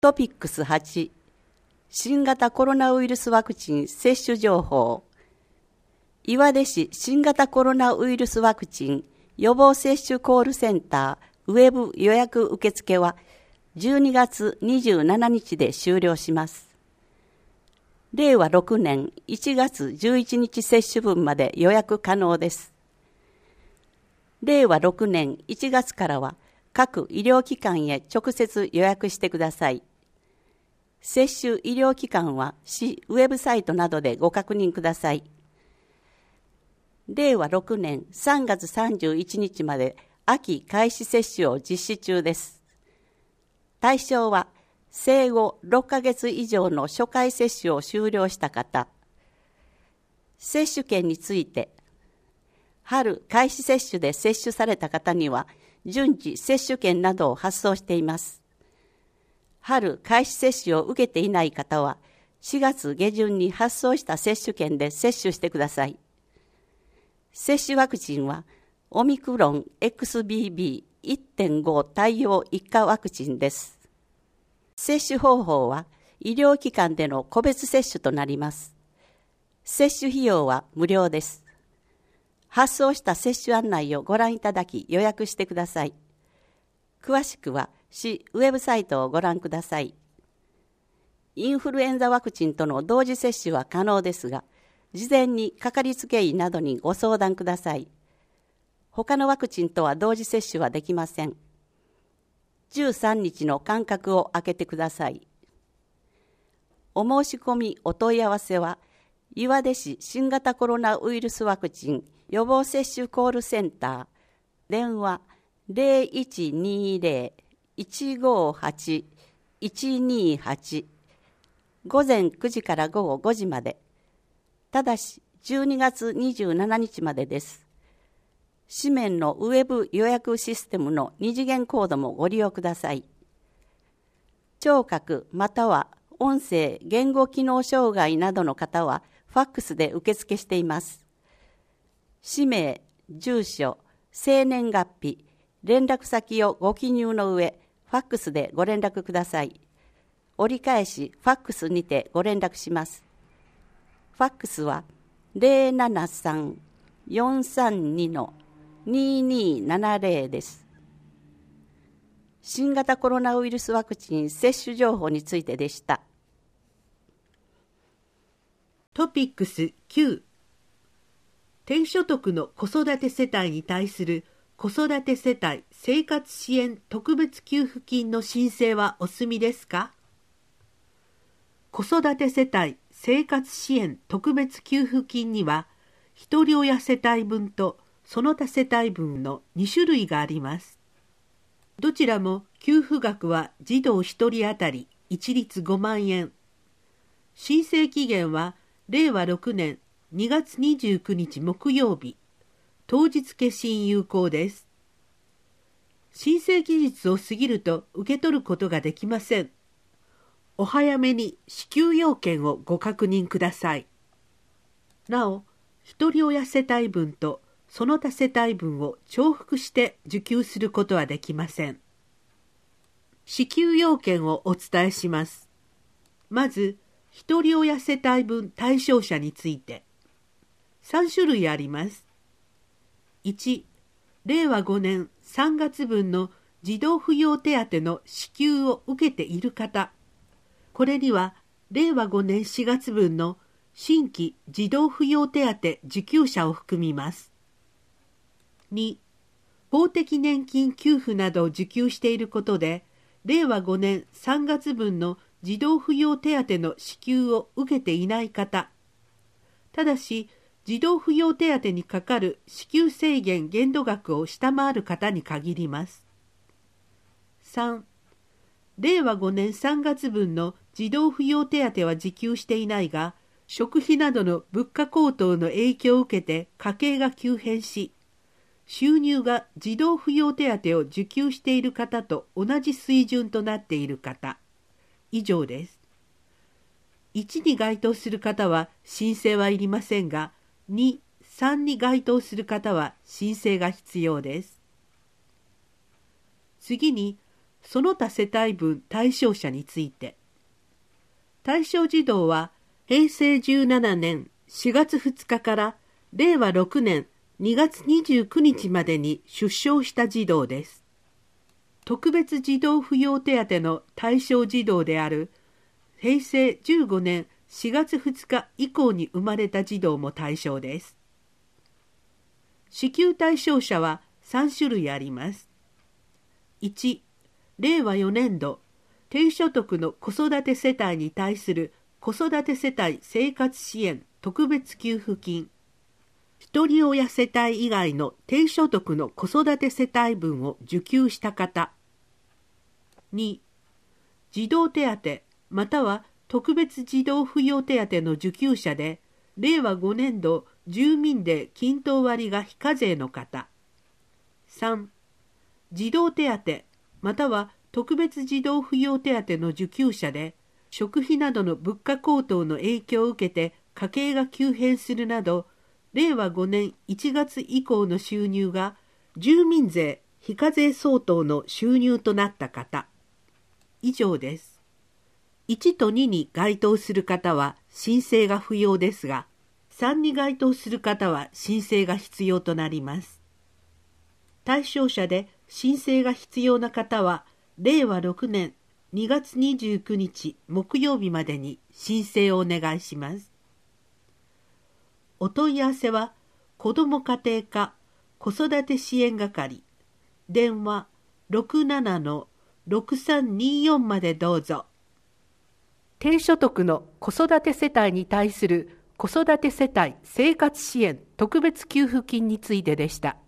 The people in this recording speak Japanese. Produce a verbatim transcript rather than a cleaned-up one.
トピックスはち、新型コロナウイルスワクチン接種情報。岩出市新型コロナウイルスワクチン予防接種コールセンターウェブ予約受付はじゅうにがつにじゅうしちにちで終了します。れいわろくねんいちがつじゅういちにち接種分まで予約可能です。れいわろくねんいちがつからは各医療機関へ直接予約してください。接種医療機関は市ウェブサイトなどでご確認ください。れいわろくねんさんがつさんじゅういちにちまで秋開始接種を実施中です。対象は生後ろっかげつ以上の初回接種を終了した方。接種券について、春開始接種で接種された方には順次接種券などを発送しています。春開始接種を受けていない方はしがつげじゅんに発送した接種券で接種してください。接種ワクチンはオミクロン エックスビービーいってんご 対応一価ワクチンです。接種方法は医療機関での個別接種となります。接種費用は無料です。発送した接種案内をご覧いただき予約してください。詳しくは市ウェブサイトをご覧ください。インフルエンザワクチンとの同時接種は可能ですが、事前にかかりつけ医などにご相談ください。他のワクチンとは同時接種はできません。じゅうさんにちの間隔を空けてください。お申し込みお問い合わせは、岩出市新型コロナウイルスワクチン予防接種コールセンター、電話ゼロいちにゼロ いちごはち いちにはち、午前くじから午後ごじまで、ただしじゅうにがつにじゅうしちにちまでです。紙面のウェブ予約システムの二次元コードもご利用ください。聴覚または音声言語機能障害などの方はファックスで受付しています。氏名、住所、生年月日、連絡先をご記入の上、ファックスでご連絡ください。折り返しファックスにてご連絡します。ファックスは ゼロななさん よんさんに ににななゼロ です。新型コロナウイルスワクチン接種情報についてでした。 トピックスきゅう、低所得の子育て世帯に対する子育て世帯生活支援特別給付金の申請はお済みですか？子育て世帯生活支援特別給付金には、ひとり親世帯分とその他世帯分のにしゅるいがあります。どちらも給付額は児童ひとり当たり一律ごまんえん。申請期限はれいわろくねんにがつにじゅうくにち木曜日、当日消印有効です。申請期日を過ぎると受け取ることができません。お早めに支給要件をご確認ください。なお、ひとり親世帯分とその他世帯分を重複して受給することはできません。支給要件をお伝えします。まず、ひとり親世帯分対象者について。さんしゅるいあります。いち、れいわごねんさんがつぶんの児童扶養手当の支給を受けている方。これには、れいわごねんしがつぶんの新規児童扶養手当受給者を含みます。に、公的年金給付などを受給していることで、れいわごねんさんがつぶんの児童扶養手当の支給を受けていない方。ただし、児童扶養手当にかかる支給制限限度額を下回る方に限ります。さん、れいわごねんさんがつぶんの児童扶養手当は受給していないが、食費などの物価高騰の影響を受けて家計が急変し、収入が児童扶養手当を受給している方と同じ水準となっている方。以上です。いちに該当する方は申請はいりませんが、に、さんに該当する方は申請が必要です。次に、 その他世帯分対象者について、対象児童はへいせいじゅうななねんしがつふつかかられいわろくねんにがつにじゅうくにちまでに出生した児童です。特別児童扶養手当の対象児童であるへいせいじゅうごねんしがつふつか以降に生まれた児童も対象です。支給対象者はさんしゅるいあります。いち、れいわよねんど低所得の子育て世帯に対する子育て世帯生活支援特別給付金、一人親世帯以外の低所得の子育て世帯分を受給した方。に、児童手当または特別児童扶養手当の受給者で、れいわごねんど住民税均等割が非課税の方。さん、児童手当または特別児童扶養手当の受給者で、食費などの物価高騰の影響を受けて家計が急変するなど、れいわごねんいちがつ以降の収入が住民税非課税相当の収入となった方。以上です。いちとにに該当する方は申請が不要ですが、さんに該当する方は申請が必要となります。対象者で申請が必要な方は、れいわろくねんにがつにじゅうくにち木曜日までに申請をお願いします。お問い合わせは、子ども家庭課子育て支援係、電話 ろくななのろくさんによん までどうぞ。低所得の子育て世帯に対する子育て世帯生活支援特別給付金についてでした。